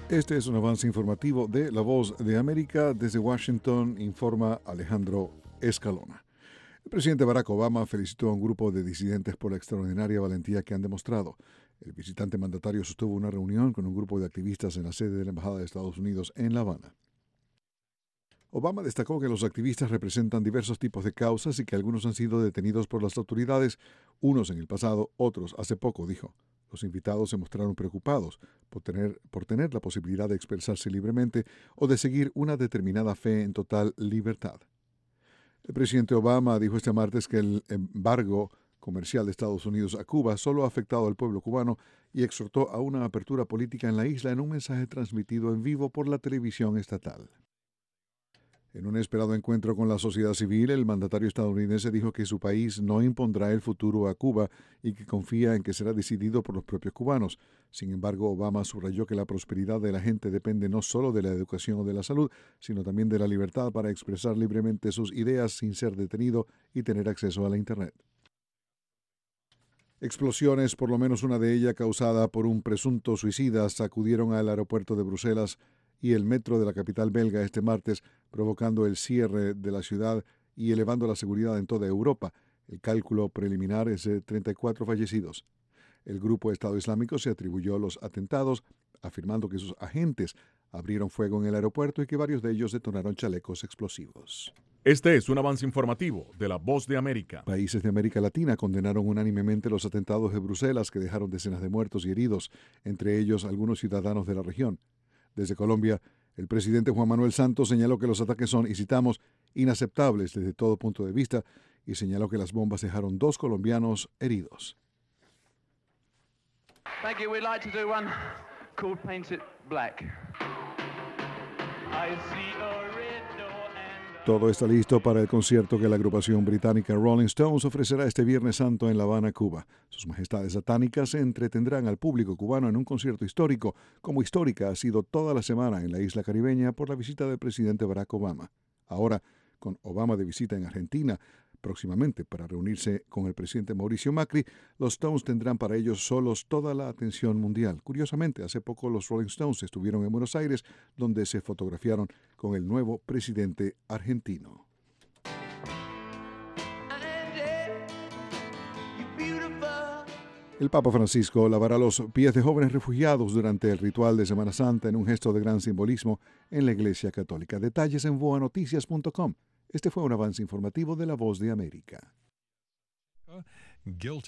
Este es un avance informativo de La Voz de América. Desde Washington informa Alejandro Escalona. El presidente Barack Obama felicitó a un grupo de disidentes por la extraordinaria valentía que han demostrado. El visitante mandatario sostuvo una reunión con un grupo de activistas en la sede de la Embajada de Estados Unidos en La Habana. Obama destacó que los activistas representan diversos tipos de causas y que algunos han sido detenidos por las autoridades, unos en el pasado, otros hace poco, dijo. Los invitados se mostraron preocupados por tener la posibilidad de expresarse libremente o de seguir una determinada fe en total libertad. El presidente Obama dijo este martes que el embargo comercial de Estados Unidos a Cuba solo ha afectado al pueblo cubano y exhortó a una apertura política en la isla en un mensaje transmitido en vivo por la televisión estatal. En un esperado encuentro con la sociedad civil, el mandatario estadounidense dijo que su país no impondrá el futuro a Cuba y que confía en que será decidido por los propios cubanos. Sin embargo, Obama subrayó que la prosperidad de la gente depende no solo de la educación o de la salud, sino también de la libertad para expresar libremente sus ideas sin ser detenido y tener acceso a la Internet. Explosiones, por lo menos una de ellas causada por un presunto suicida, sacudieron al aeropuerto de Bruselas y el metro de la capital belga este martes, provocando el cierre de la ciudad y elevando la seguridad en toda Europa. El cálculo preliminar es de 34 fallecidos. El grupo Estado Islámico se atribuyó los atentados, afirmando que sus agentes abrieron fuego en el aeropuerto y que varios de ellos detonaron chalecos explosivos. Este es un avance informativo de La Voz de América. Países de América Latina condenaron unánimemente los atentados de Bruselas que dejaron decenas de muertos y heridos, entre ellos algunos ciudadanos de la región. Desde Colombia, el presidente Juan Manuel Santos señaló que los ataques son, y citamos, inaceptables desde todo punto de vista, y señaló que las bombas dejaron 2 colombianos heridos. Thank you. We'd like to do one called Paint It Black. I see a red door and... Todo está listo para el concierto que la agrupación británica Rolling Stones ofrecerá este Viernes Santo en La Habana, Cuba. Sus majestades satánicas entretendrán al público cubano en un concierto histórico, como histórica ha sido toda la semana en la isla caribeña por la visita del presidente Barack Obama. Ahora, con Obama de visita en Argentina, próximamente para reunirse con el presidente Mauricio Macri, los Stones tendrán para ellos solos toda la atención mundial. Curiosamente, hace poco los Rolling Stones estuvieron en Buenos Aires, donde se fotografiaron con el nuevo presidente argentino. El Papa Francisco lavará los pies de jóvenes refugiados durante el ritual de Semana Santa en un gesto de gran simbolismo en la Iglesia Católica. Detalles en voanoticias.com. Este fue un avance informativo de La Voz de América.